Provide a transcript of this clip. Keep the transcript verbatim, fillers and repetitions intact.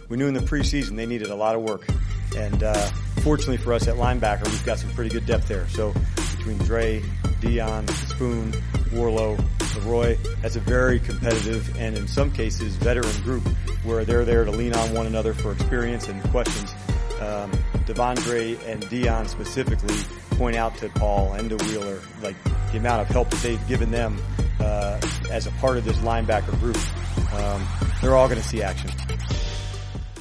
we knew in the preseason they needed a lot of work. And uh, fortunately for us at linebacker, we've got some pretty good depth there. So between Dre, Dion, Spoon, Warlow, Leroy, that's a very competitive and in some cases veteran group where they're there to lean on one another for experience and questions. Um, Devondre and Dion specifically point out to Paul and to Wheeler like the amount of help that they've given them uh, as a part of this linebacker group. Um, they're all going to see action.